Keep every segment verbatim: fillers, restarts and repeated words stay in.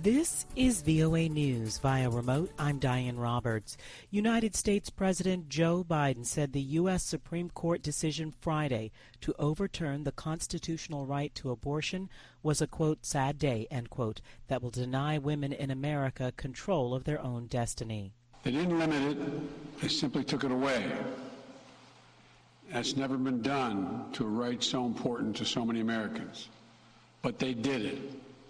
This is V O A News via remote. I'm Diane Roberts. United States President Joe Biden said the U S Supreme Court decision Friday to overturn the constitutional right to abortion was a, quote, sad day, end quote, that will deny women in America control of their own destiny. They didn't limit it. They simply took it away. That's never been done to a right so important to so many Americans. But they did it.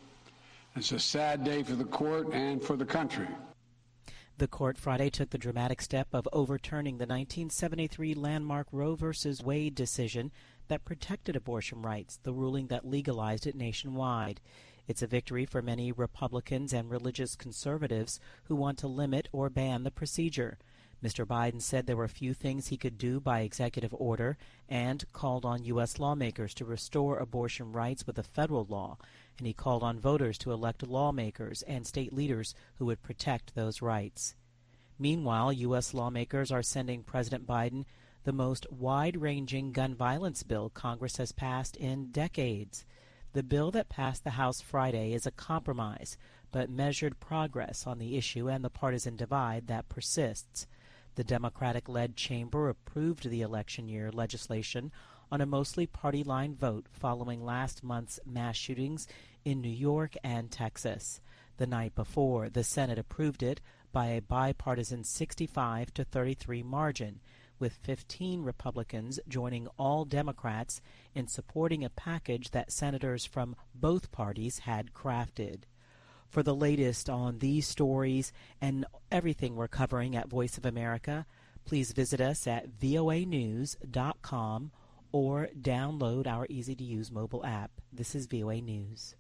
It's a sad day for the court and for the country. The court Friday took the dramatic step of overturning the nineteen seventy-three landmark Roe v. Wade decision that protected abortion rights, the ruling that legalized it nationwide. It's a victory for many Republicans and religious conservatives who want to limit or ban the procedure. Mister Biden said there were few things he could do by executive order and called on U S lawmakers to restore abortion rights with a federal law, and he called on voters to elect lawmakers and state leaders who would protect those rights. Meanwhile, U S lawmakers are sending President Biden the most wide-ranging gun violence bill Congress has passed in decades. The bill that passed the House Friday is a compromise, but measured progress on the issue and the partisan divide that persists. The Democratic-led chamber approved the election year legislation on a mostly party-line vote following last month's mass shootings in New York and Texas. The night before, the Senate approved it by a bipartisan sixty-five to thirty-three margin, with fifteen Republicans joining all Democrats in supporting a package that senators from both parties had crafted. For the latest on these stories and everything we're covering at Voice of America, please visit us at V O A news dot com or download our easy-to-use mobile app. This is V O A News.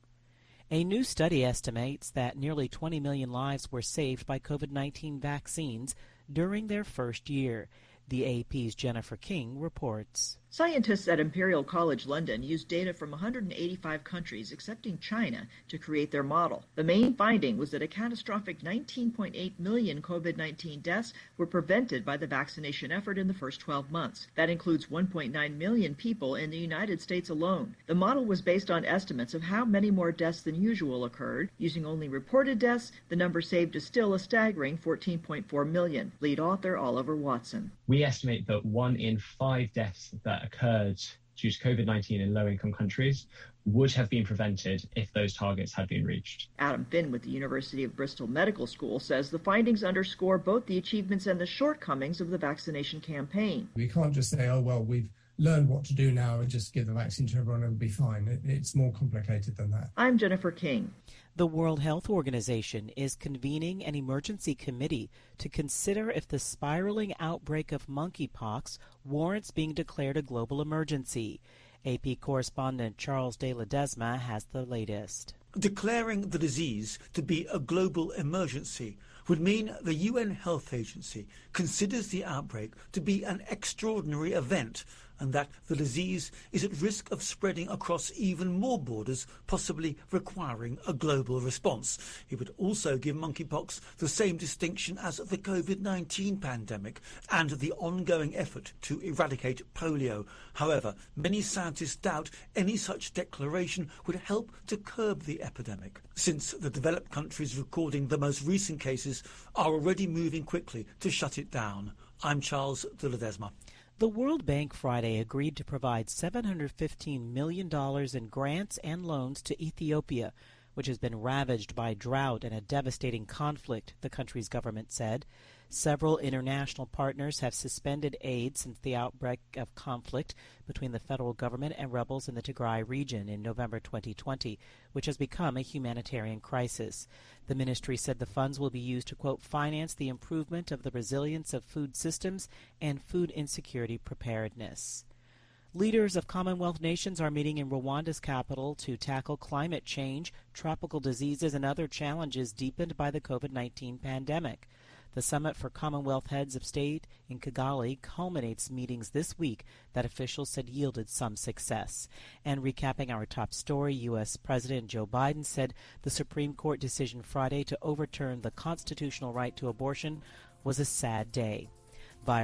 A new study estimates that nearly twenty million lives were saved by COVID nineteen vaccines during their first year. The A P's Jennifer King reports. Scientists at Imperial College London used data from one hundred eighty-five countries, excepting China, to create their model. The main finding was that a catastrophic nineteen point eight million COVID nineteen deaths were prevented by the vaccination effort in the first twelve months. That includes one point nine million people in the United States alone. The model was based on estimates of how many more deaths than usual occurred. Using only reported deaths, the number saved is still a staggering fourteen point four million. Lead author Oliver Watson. We estimate that one in five deaths that occurred due to COVID nineteen in low-income countries would have been prevented if those targets had been reached. Adam Finn with the University of Bristol Medical School says the findings underscore both the achievements and the shortcomings of the vaccination campaign. We can't just say, oh, well, we've learned what to do now and just give the vaccine to everyone and it'll be fine. It, it's more complicated than that. I'm Jennifer King. The World Health Organization is convening an emergency committee to consider if the spiraling outbreak of monkeypox warrants being declared a global emergency. A P correspondent Charles de Ledesma has the latest. Declaring the disease to be a global emergency would mean the U N Health Agency considers the outbreak to be an extraordinary event and that the disease is at risk of spreading across even more borders, possibly requiring a global response. It would also give monkeypox the same distinction as the COVID nineteen pandemic and the ongoing effort to eradicate polio. However, many scientists doubt any such declaration would help to curb the epidemic, since the developed countries recording the most recent cases are already moving quickly to shut it down. I'm Charles de Ledesma. The World Bank Friday agreed to provide seven hundred fifteen million dollars in grants and loans to Ethiopia, which has been ravaged by drought and a devastating conflict, the country's government said. Several international partners have suspended aid since the outbreak of conflict between the federal government and rebels in the Tigray region in November twenty twenty, which has become a humanitarian crisis. The ministry said the funds will be used to, quote, finance the improvement of the resilience of food systems and food insecurity preparedness. Leaders of Commonwealth nations are meeting in Rwanda's capital to tackle climate change, tropical diseases, and other challenges deepened by the COVID nineteen pandemic. The summit for Commonwealth heads of state in Kigali culminates meetings this week that officials said yielded some success. And recapping our top story, U S. President Joe Biden said the Supreme Court decision Friday to overturn the constitutional right to abortion was a sad day.